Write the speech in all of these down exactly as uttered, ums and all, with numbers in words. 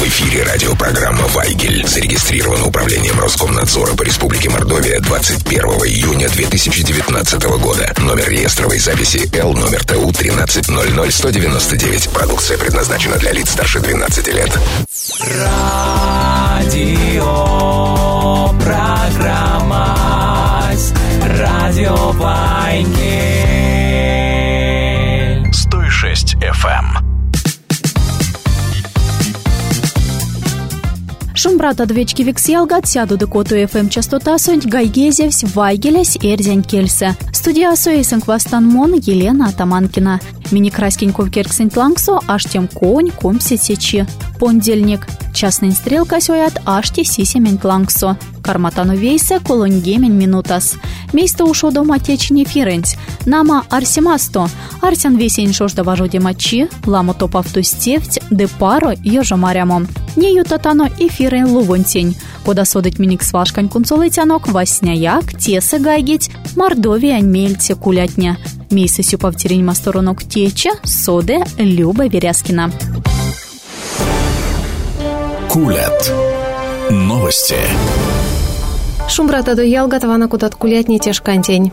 В эфире радиопрограмма «Вайгель». Зарегистрирована управлением Роскомнадзора по Республике Мордовия двадцать первого июня две тысячи девятнадцатого года. Номер реестровой записи Л, номер ТУ тринадцать ноль ноль сто девяносто девять. Продукция предназначена для лиц старше двенадцати лет. Радио программа Радио Вайгель сто шесть эф эм. Шумбрат адвечки виксиалгат сяду декоту эф эм частота сонь гайгезевсь вайгелясь эрзянь кельсе. Студия соэсэнк вастанмон Елена Атаманкина. Мини краскеньков керксэнт лангсо аж тем конь комси сечи. Понедельник. Частный стрелка сёят аж те сисемень лангсо. Карматану вейсе колонгемень минутас. Мейсто ушо дома течни фиренц. Нама арсимасто. Арсян весень шожда важоде мачи. Ламо топавту стевть. Де паро ёжа марямо. Не ютатано и фирен лувонтень. Подасодить миник свашкань кунцолетянок. Васняяк, тесе гайгить. Мордовия мельце кулятня. Мейсе сюпавтирень масторонок теча. Соде Люба Веряскина. Кулят. Новости. Шумбрата до ялгатвана кудат кулятни тяжкантень.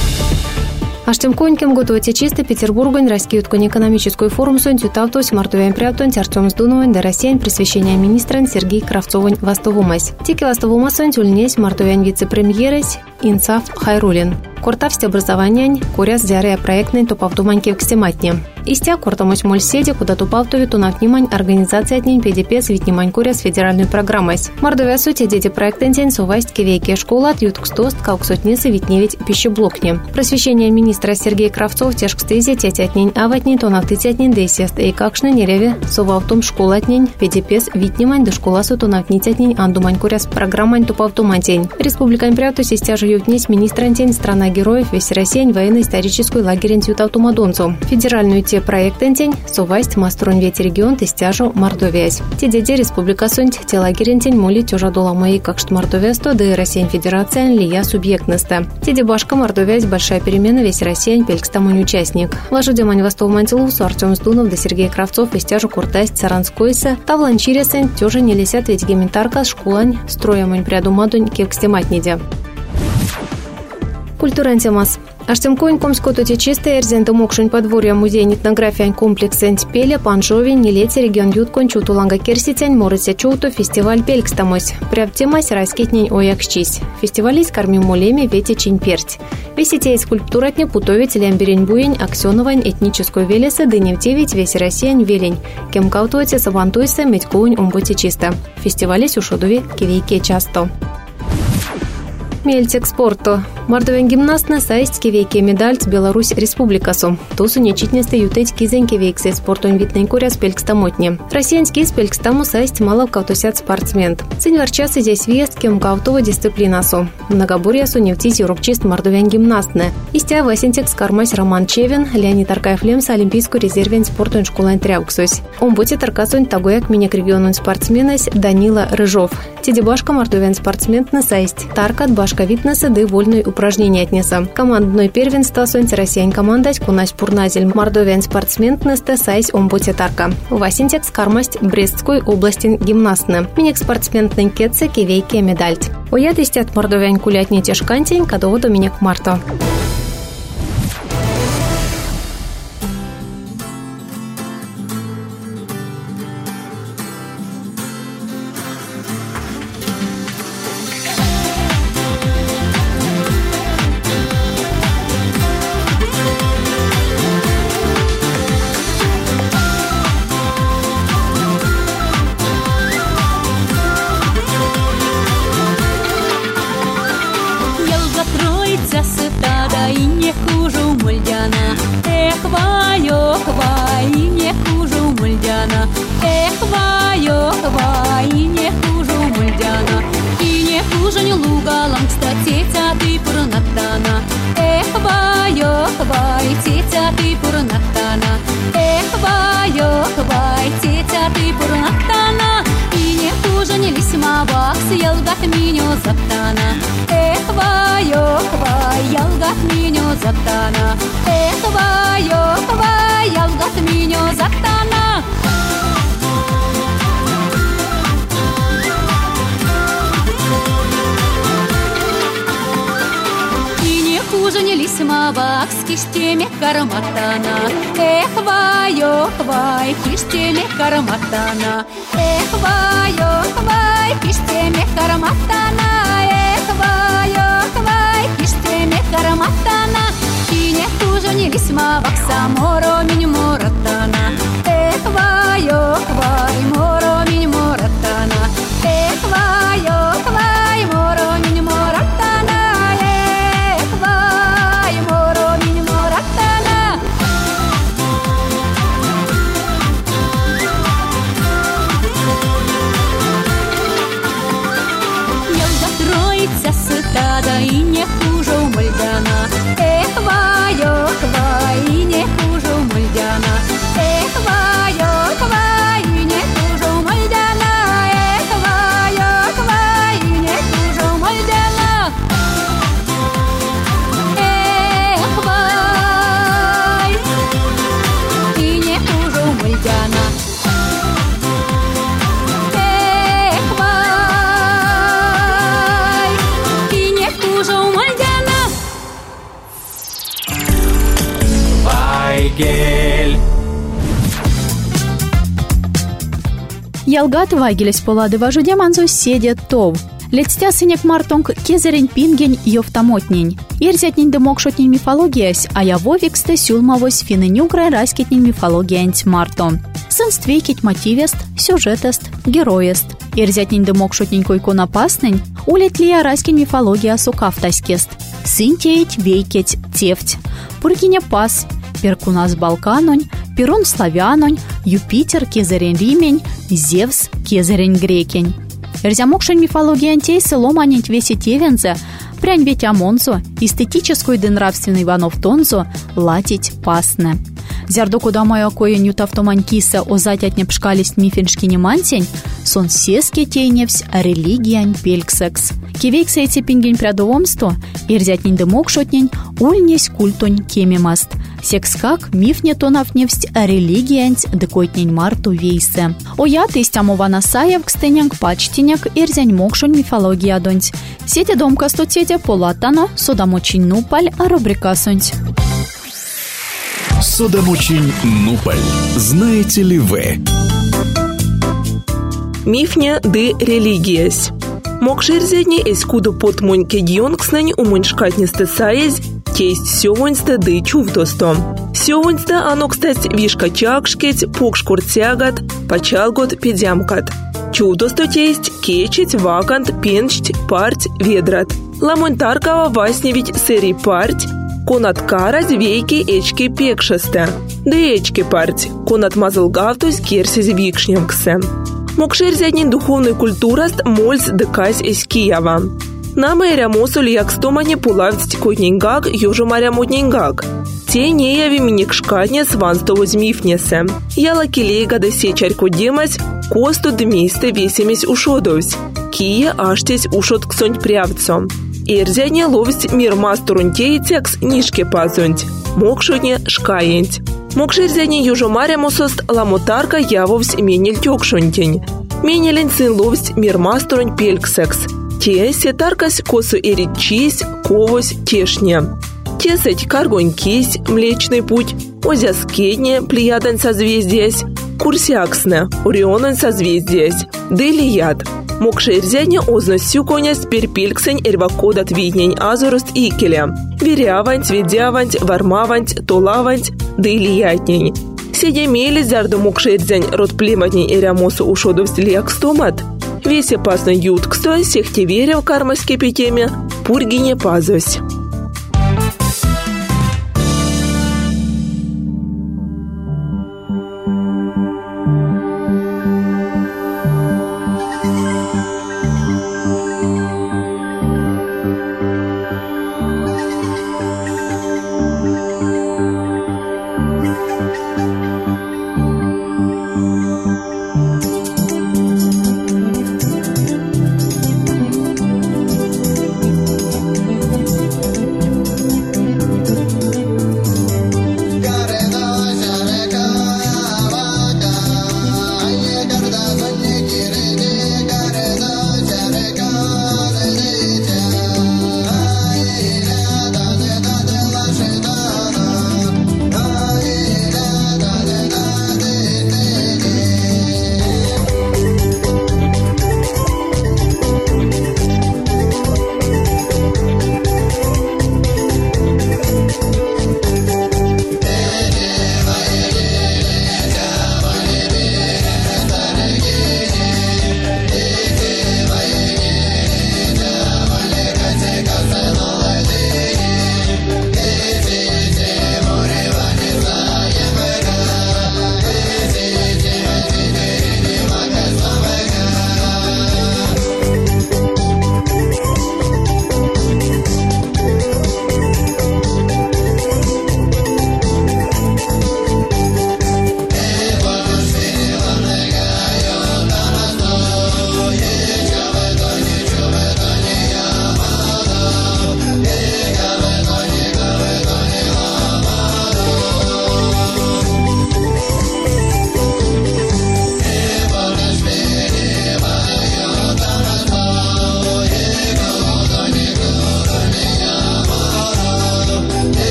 Аштем конькем готовите чисто Петербургань раскиют кон экономическую форум сон тютавтось мартовен приятон Артем Сдуновен до Россиян пресвящения министра Сергей Кравцовын Вастовумась. Тики Вастовумас сон тюльнесь мартовен вице-премьерес Инцав Хайрулин. Кортавсть образования куряс диарея проектной топавтуманьки в кстематне. Истя кортамось мольседи, куда топавтови тунав внимань организация дней ПДП свитнимань куряс федеральную программась. Мордовия сути дети проектен день сувайсть кивейки школа отъют кстост кауксотницы витневить пищеблокне. Просвещение министра Сергей Кравцов тяжкстези тятятнень аватнень тонав тятятнень десест и какшны нереве сувавтум школатнень ПДП витнимань до школасу тонав нитятнень андумань куряс программань топавтумантень. Республикань пряту систя живют днесь министрантень страна героев весь Россия военно-историческую лагерь Тютавтумадонцу. Федеральную те проектен день сувайсть мастрон веть регион тестяжу Мордовиясь. Те деде республика сонть те лагерен день моли тёжа дола мои как что Мордовия сто да и Россия Федерация лия субъектността. Те дебашка Мордовиясь большая перемена весь Россия пелькстамонь участник. Вашу демань востов мантилусу Артем Сдунов да Сергей Кравцов тестяжу куртасть Саранскойса тавланчиресен тёжа не лесят ведь гементарка школань строямонь прядумадонь кевкстематниде. Культура темас. Аштем конь комското течисте эрзенто мокшень подворья музей этнография комплекс Энтпеля Панжови нелете регион юткон чутуланга керситянь морыся чуту фестиваль пелькстамось. Прям темась раскитнень оякщись. Фестивалис карми молеми вети чинь перть. Весите скульптуратне путовить лямберень буень аксеновань этническую велеса дыневтевить весь россиян велень. Кем каутуете сабантуйся медькоунь умботи чисто. Фестивалис ушодови кивейке часто. Мельтик спорту. Мордовен гимнастна сайсть кивейке медаль с Беларусь республикасу. Тусу нечитнесты ютеть кизен кивейксе спорту инвитный куря спелькстамотне. Россиянский спелькстаму сайсть мало каутусят спортсмен. Цень варчасы здесь вест кем каутова дисциплинасу. Многобурьясу невтить юрокчист мордовен гимнастны. Истя васентик скармась Роман Чевин, Леонид Аркаев Лемс олимпийскую резервен спорту школань тряуксусь. Он будет таркасунь тагояк миник регионун спортсменась Данила Рыжов. Тидебашка мордовен спортсмен на сайсть. Таркат башка витнеса да вольной упражнения отнеса. Командной первенство сонь россиян командать кунась пурназель мордовен спортсмен несте сайс омботе тарка. Васинтек скармасть Брестской области гимнастны. Миник спортсмен ненкетсе кивейке медальт. Ояд истят мордовен кулятни тяжкантень кадово до миник марта. висмавак с кистями карматана. Эх, вай, ох, вай, кистями карматана. Эх, вай, ох, вай, кистями карматана. Эх, вай, ох, вай, кистями карматана. И не хуже не висмавак саморо минь моратана. Эх, вай, ох, вай, моро минь моратана. Эх, вай, ох, вай, моро минь моратана. Эх, вай, моро минь моратана. Елда троица сыта, да и не хуже у Мальдана. Эх, вай, ох, вай, и не хуже у Мальдана. Эх, вай, ох, вай, и не хуже у Мальдана. Эх, вай, ох, вай, и не хуже у Мальдана. Эх, вай, и не хуже у Мальдана. Эх, вай, и не хуже у Мальдана. Вайгель. Ялгат вайгелес полады важуде манзо седе тов. Летстя сынек мартонг кезерень пингень йофтамотнень. Ирзятнень дымокшотнень мифологиясь, а я вовиксте сюлмавось финенюгра раскетнень мифологиянть марто. Сынствекить мотивест, сюжетест, героест. Ирзятнень дымокшотнень койконопаснень, улет ли я раскень мифология сукавтаскест. Сынтеять, вейкеть, тефть. Пургиня пас, Перкунас Балканонь, Перун славянонь, Юпитер кезерень римень, Зевс кезерень грекень. Эрзямокшень мифология антейсы ломанить весе тевенце, прянь ведь амонзо, эстетическую да нравственный ванов тонзо, латить пасне. Зярдоку дамаю акое нютавтоманькиса озатятне пшкалист мифеншкине мантень, сон сеске тейневсь религиян пельксекс. Кивейкса эти пингень прядовомсто, ирзятнень дымокшотнень, ульнесь культонь кемемаст. Секскак мифне тонавневсть религиянть декойтнень марту вейсе. Оя тыстямова насаев кстеняк пачтеняк ирзянь мокшонь мифология донть. Сете домка стотете полатано, содамочинь нупаль, а рубрикасонть. Судомучень Нуполь. Знаете ли вы? Мифня де религиясь. Мокширзедни эскуду под моньке дьонкснань умоньшкатни стесаезь, тесть сёвоньсте де чувдостом. Сёвоньсте оно, кстати, вишка чакшкеть, покшкуртягат, пачалгот педямкат. Чудосто тесть кечить, вакант, пенчть, парть, ведрат. Ламонтаркова васневить сырий парть, конат карать вейки эчки пекшесте. Да эчки парть, конат мазалгавтусь керсись викшнемксе. Мокширзяднин духовный культураст мольц декась из Киева. Нама эрямосуль як стомане пулавцть котнингак, ёжу марямутнингак. Те неяви миникшкатне свансто возьмифнесе. Яла килейга да сечарько демась, косту дмисте весемись ушодовсь. Кия аштесь ушот ксонь прявцом. Эрзядне ловсть мир масturунтей текс нишке пазунть. Мокшотне шкаенть. Мокширзядне южо марямосост ламутарка явовсь менель тёкшонтень. Менелень сын ловсть мир масturунь пельксекс. Те сетаркась косу эритчись, ковось тешне. Тесать каргонькись, млечный путь, озяскедне, плеядань созвездиясь, курсиаксне, орионань созвездиясь, делияд. Мокширзядне ознос сюконясть перпельксень эрвакодат виднень азорост икеля. Веряванть, ведяванть, вармаванть, толаванть, делиятнень. Седе мели зярду мокширзянь род плематнень эрямосу ушодовсть лияк стомат. Весь опасный ют кстой всех те веря в кармаське питеме, пургине пазось.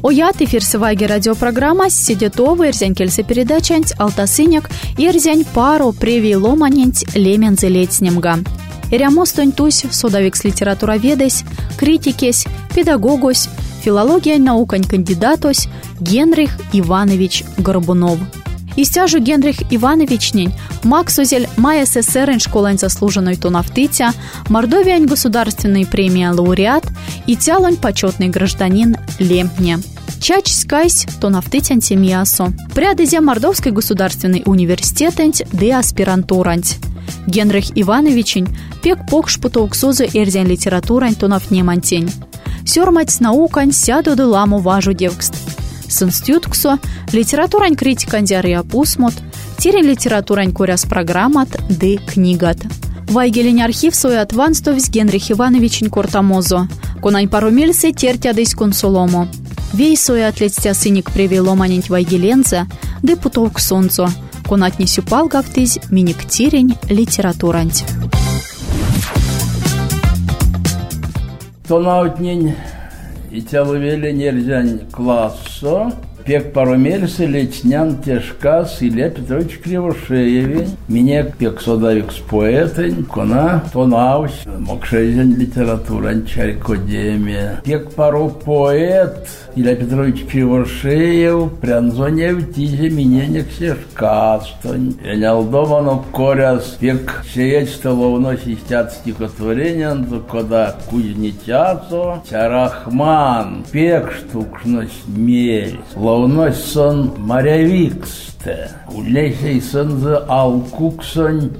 Оят эфир сывайги радиопрограмма сидетова эрзянь кельсе передачанць алтасыняк эрзянь пару преви ломаненть лемензе летснемга. Эрямостонь тусь содавикс литературоведась, критикесь, педагогось, филология наукань кандидатось Генрих Иванович Горбунов. Истяжу Генрих Ивановичнень Максузель Май СССР школань заслуженной тунавтытя, Мордовиань государственной премии лауреат и тялонь почетный гражданин Лемпня. Чач скайсь тунавтытянь семьясо. Прядызе Мордовской государственный университетанть де аспирантурант. Генрих Ивановичень пек покш путоуксузы эрзянь литературань тунавтнемантень. Сёрмать наукань сяду де ламу важу девкст. С институтксо литературань критикандяр опусмот, тире литературань куряс программат ды книгат. Вайгелень архив свой отванстовсь Генрих Ивановичень кортамозо, конань парумельсе тертядысь консулому. Вей свой атлетстя сыник привело манить вайгелензе, ды путовк сонцо, конатни сюпал гавтызь миник тирень литературанť. Тонаутнень и тяловели нельзянь классо, пек парумельсы лечнян тяжкас Илья Петрович Кривошеевень, меня пек содавик с поэтень, кона тонаусь, мокшезень литературань чарькодемия. Пек пару поэт Илья Петрович Кривошеев, прянзонев тиже миненек сешкастонь. Энял дома, но коряс пек сеять столовно систят стихотворением, кода кузнецасо, чарахман, пек штукшность мель. Ловнось сон морявиксте, улейсей сон за алкуксон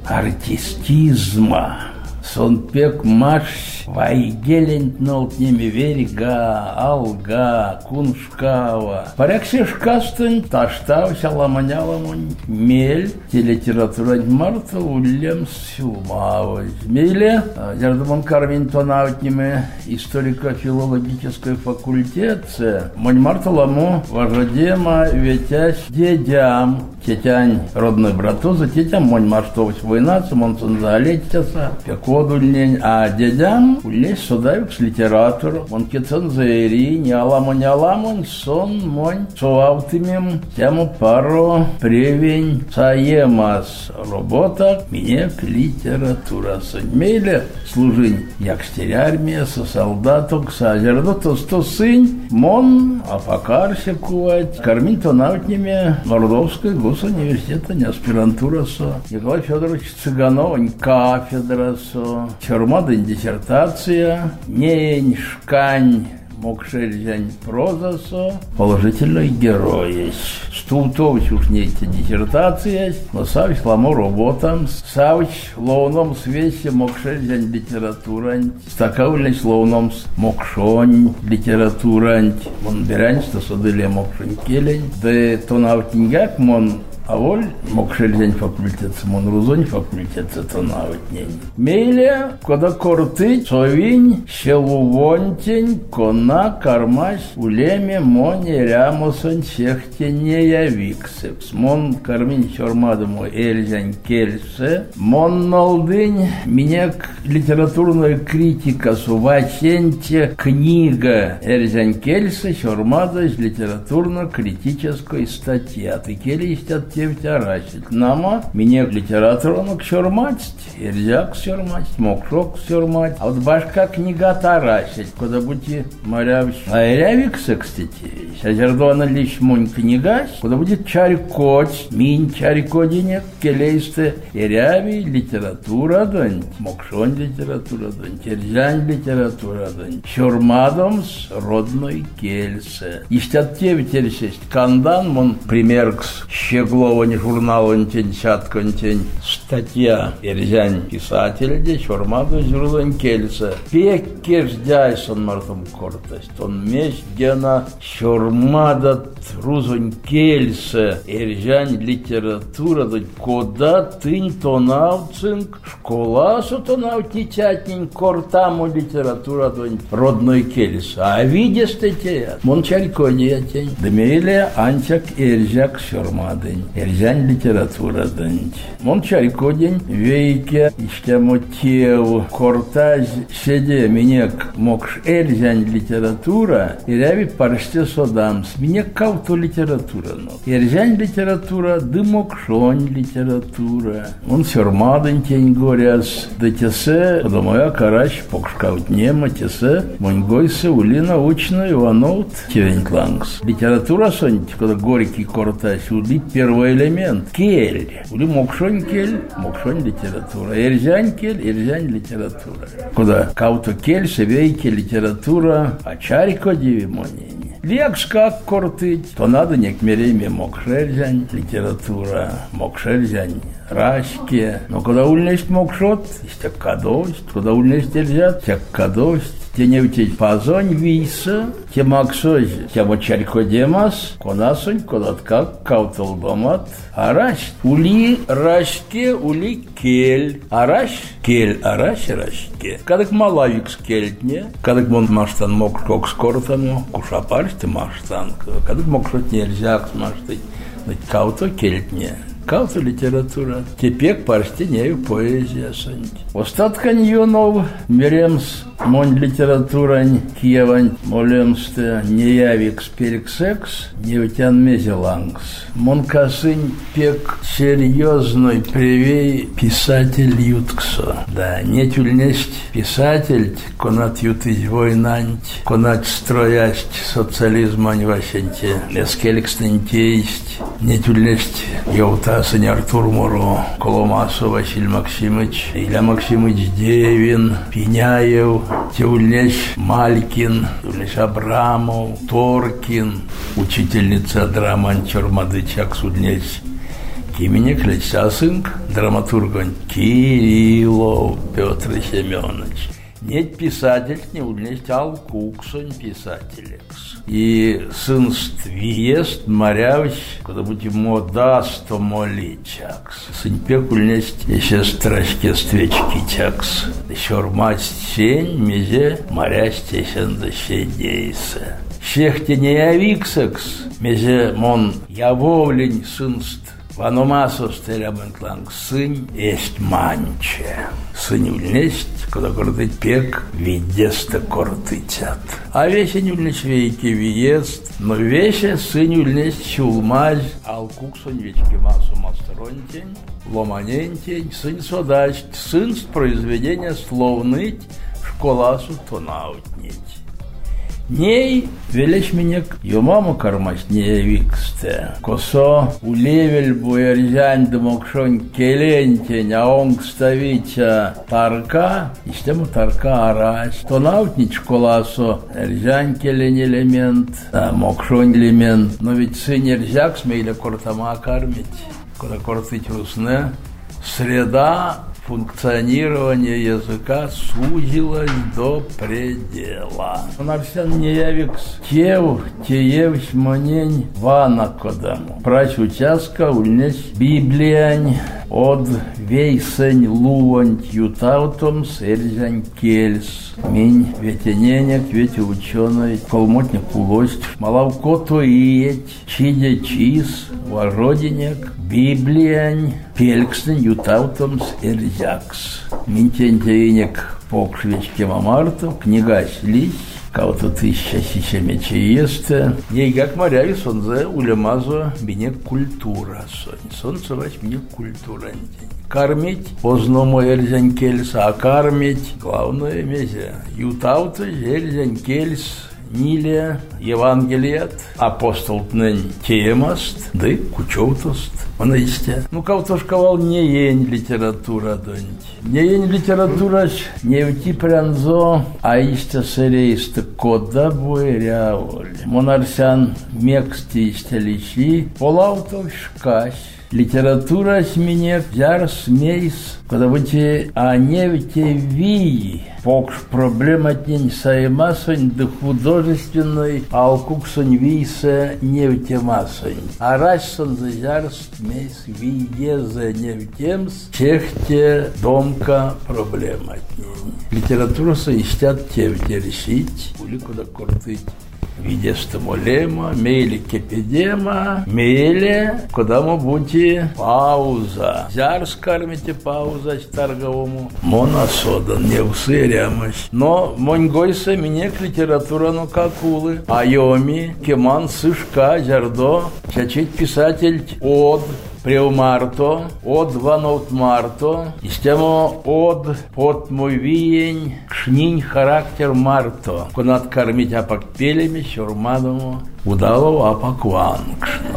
артистизма. Сон пек маш вайгелень нолтнеми верига, алга, куншкава. Паряксе шкастонь таштався ламаняломонь мель, телетиратурань марта улем сюлмавость. Меле, дердомон кармин тонаутниме историко-филологической факультете, монь марта ламу важадема ветясь дедям. Тетянь родной братуза, тетям монь маштовось война, монсон заолетяса, пекодульнень, а дедям улесь содавикс литератур, он кецон заери, не аламо не аламонь, сон монь суавтымем, тему пару превень саемас работа, минек литература. Соньмейле служинь якстерь армия, со солдаток, со озердо, то сто сынь, мон, а покарся кувать, кормить то наутнями Мордовской госуниверситета, не аспирантура со, Николай Федорович Цыганов, не кафедра со, чермадын диссертация, нень шкань, мокшельзянь проза со, положительный герой. Стултович уж не эти диссертации, но савич ламо работам, савич ловном свесе мокшельзянь литературань, стакаульный ловном мокшонь литературань, мон берань, что содыле мокшонь келень, да то навтиньяк мон а воль мокшельзянь факультет, мон рузонь факультет, это навтинь. Мейле, кода корты, совинь, щелувонтень, кона, кармась, улеме, моне, рямосон, сехтене, явиксепс. Мон кармин чормадому эльзянь кельсе, мон нолдынь, минек литературная критика суваченте книга эльзянь кельсе, чормадась литературно-критической статья. Ты кели истят тевтярасить. Нама минек литературно кчормать, эльзяк кчормать, мокшок кчормать. А вот башка книга тарасить, куда будете морявич. А элявиксе, кстати, созердона лишь монь книга, куда будет чарькоть, минь чарькодинек, келейсте, эряви, литература донь, мокшонь литература донь, терзянь литература донь, чормадомс родной кельсе. Истят тевтярасить кандан, мон примеркс, щеглова не журнала тень, сятка тень, статья, эрзянь писатель, де чормаду зюрлонь кельсе. Пеккеш дяйсон мартом кортость, он месть гена чормада трузонь кельсе, эрзянь литература, донь, кода тынь тонавцинг, школа со тонавтитятнень, кортаму литература, донь, родной кельсе. А видишь ты те, мон чарькония тень, дмейле антяк эрзяк чормадынь. Эрзянь литература дэнь. Мон чарько день вейке ищтямо теву кортаж седе минек мокш эрзянь литература и ряви парште содамс. Минек кауто литература. Эрзянь литература ды мокшонь литература. Он сёрмадын тень горяс. Да тесе, подумая карач покшкаут нема тесе, моньгойсе ули научно Иванов тевеньтлангс. Литература сонь, когда горький кортаж, ули первый элемент. Кель. Ули мокшонь кель, мокшонь литература. Эрзянь кель, эрзянь литература. Куда кауто кель, севейке литература, а чарико диви монень. Лекс как кортыть, то надо не к мереме мокшерзянь литература, мокшерзянь рашке. Но когда ульнесть мокшот, есть кадость, когда ульнесть эльзят, тек кадость. Те не утечь пазонь виса, те максой, те мочарько демас, конасонь, кодат как каутал домат, араш, ули рашке, ули кель, араш, кель, араш, рашке. Кадак малавикс кельтне, кадак мон маштан мок кок скортану, кушапарш ты маштан, кадак мок шот нельзя смаштать, кауто кельтне. Кауто литература. Теперь паршти нею поэзия сонь. Остатка ньюнов меремс монь литературань киевань молемсте не явикс перексекс не утян мезелангс. Мон касынь пек серьезный привей писатель ютксо. Да, не тюльнесть писатель, конат ютыть войнанть, конат строясть социализмань вашенте, эскеликстентеисть, не тюльнесть йоута Сань Артур Моро, Коломасо Василий Максимович, Илья Максимович Девин, Пеняев, Теульнеч Малькин, Теульнеч Абрамов, Торкин, учительница драман Чормадычак Суднеч, Кименек Лечасынк, драматургон Кириллов Петр Семенович. Нет писатель, не ульнесть алкуксон писателекс. И сынст виест морявич, когда будем модаст, то моличакс. Сын пек ульнесть еще страшки свечки чакс. Еще рмасть сень, мезе морясть есен да щедейся. Щехте не явиксекс, мезе мон явовлень сынст. Ваномасос терябентланг сын есть манче. Сын ульнесть, когда гордый пек, видеста кортытят. А весень ульнесть вейки виест, но веще сын ульнесть чулмазь, алкуксон вечки массу мастеронтень, ломанентень, сын содач, сын с произведения словныть, школасу тонаутнить. Ней велеш минек ё маму кормасть не виксте. Косо улевель буерзянь да мокшонь келентень, а он ставича тарка, и с тему тарка арась. То наутнить школасо эрзянь келень элемент, а мокшонь элемент. Но ведь сын эрзяк смейля кортама кормить. Когда кортыть русне, среда функционирование языка сузилось до предела. Нарсян не явикс тев, теевсь монень вана кодаму. Прач участка ульнесь библиянь от вейсень луонь ютаутомс эрзянь кельс. Минь ветененек, вети ученый, колмотник улость, малавкото иеть, чидя чиз, вожоденек, библиянь, пелькстен ютаутомс эрзякс. Минтентенек покшвечке мамарту, книгась лись, кауто тысяча сисемече есте. Ей как моряви сонзе улемазо минек культура сонь. Сонце вась минек культура. Кормить позному эрзянь кельс, а кормить главное мезе. Ютауто эрзянь кельс, ниле Евангелиет, апостол тнень теемаст, да и кучоутост. Он истя. Ну, кого-то шковал не ень литература донь. Не ень литература не уйти прянзо, а истя серейста кода буэряволь. Монарсян мексти истя личи, полаутов шкась. Литература с меня взяр смейс, когда будете а не вите ви, покш проблема день саемасонь да художественной, а алкуксон виса не вите масонь. А рачсон взяр смейс ви езе не витемс, чехте домка проблема день. Литература соистят те вите решить, ули куда кортыть. виде стимулема, мейле кипидема, мейле, куда мы будете пауза. Зяр скармите пауза торговому. Мона содан, не усырямось. Но монгойса минек литература ну какулы. Айоми, кеман сышка, зярдо, чачить писатель од. Преумарто, од ванот марто, и с тему од под мой виень, кшнинь характер марто, кунат кормить апак пелеми, сюрмадому, удалу апак ванкшно.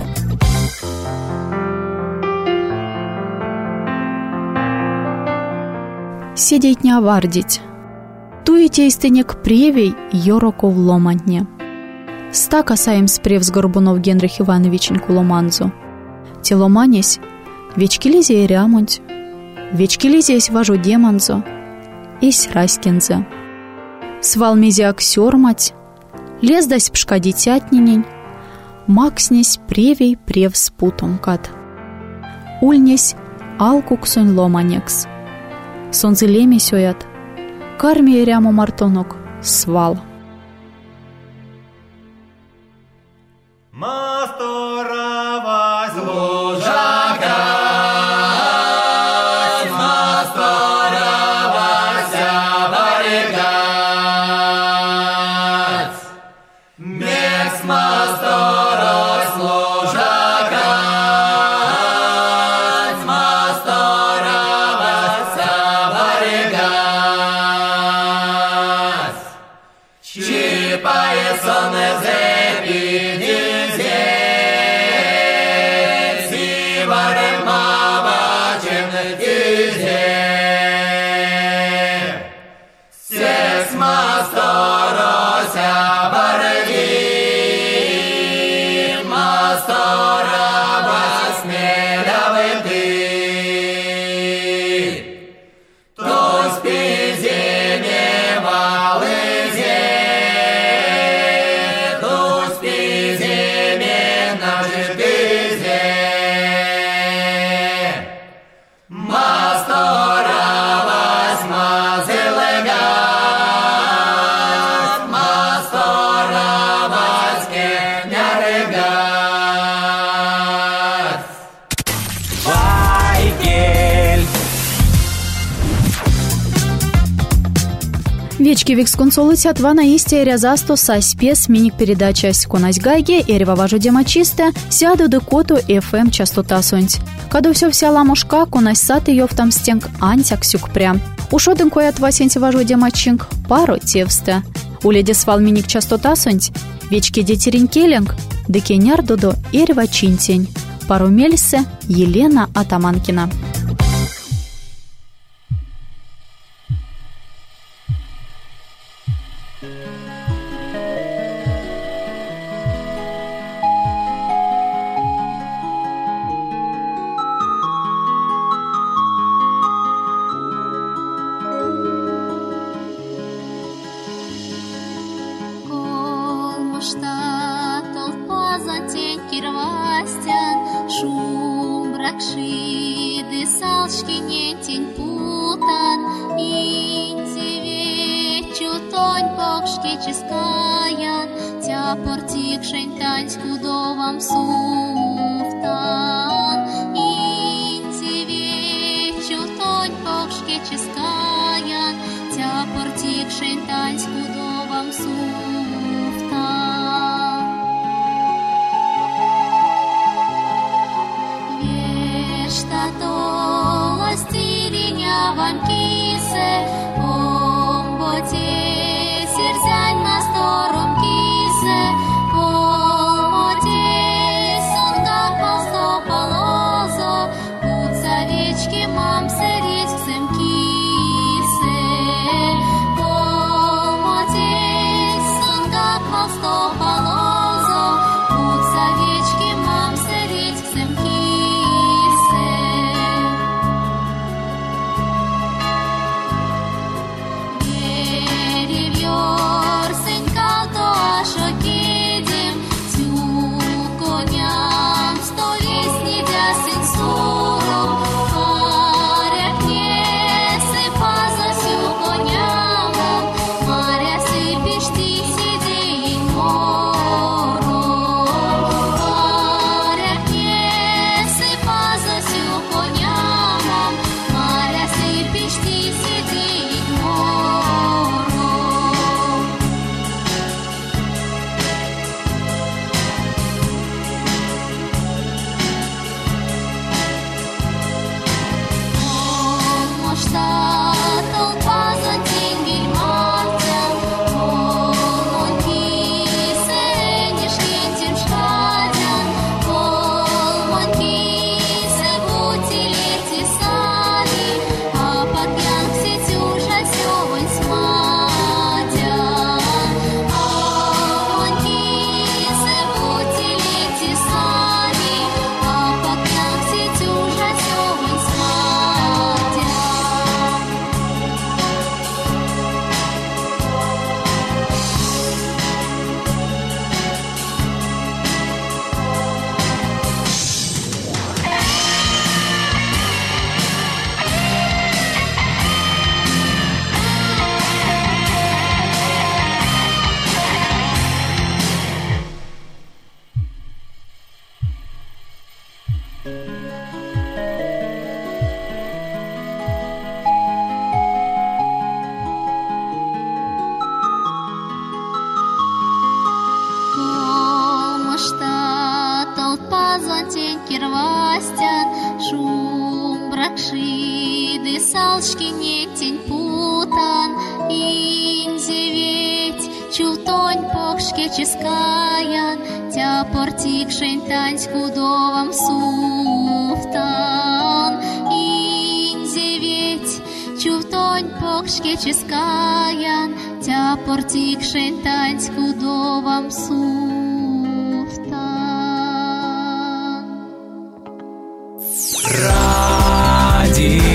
Сидеть не овардить. Туете истинек превей, йороко в ломантне. Ста касаем спрев с Горбунов Генрих Ивановиченьку Ломанзу. Теломанесь, вечки лизей рямунть, вечки лизей важу демонзо, ись раскинзе. Свал мизяк сёрмать, лездась пшка дитятнинень, макснесь превей прев спутом кат. Ульнесь алкук сонь ломанекс, сонзелеми сёят, карми ряму мартонок свал. Масторова служака, масторова сябаригать, мекс мастора служака, масторова сябаригать, чипая сонезе. Вечки викс консолитят вана исте рязасто са спес миник передача конась гайге эрева важу дема чисте сяду до коту эф эм частота сонть. Каду все вся ламушка конась саты ёвтам стенг антяк сюк прям. Ушодын коят васенти важу дема чинг пару тевсте. Уледе свал миник частота сонть. Вечки детеринкеленг декеняр додо эрева чинтень. Пару мельсе Елена Атаманкина. Мам, сереть всем кисе, кервастян, шум бракшиды, салшки не тень путан, инзе ведь чултонь покшке ческаян, тя портик шентань скудовам суфтан, инзе ведь чултонь покшке ческаян, тя портик шентань скудовам суфтан. Радио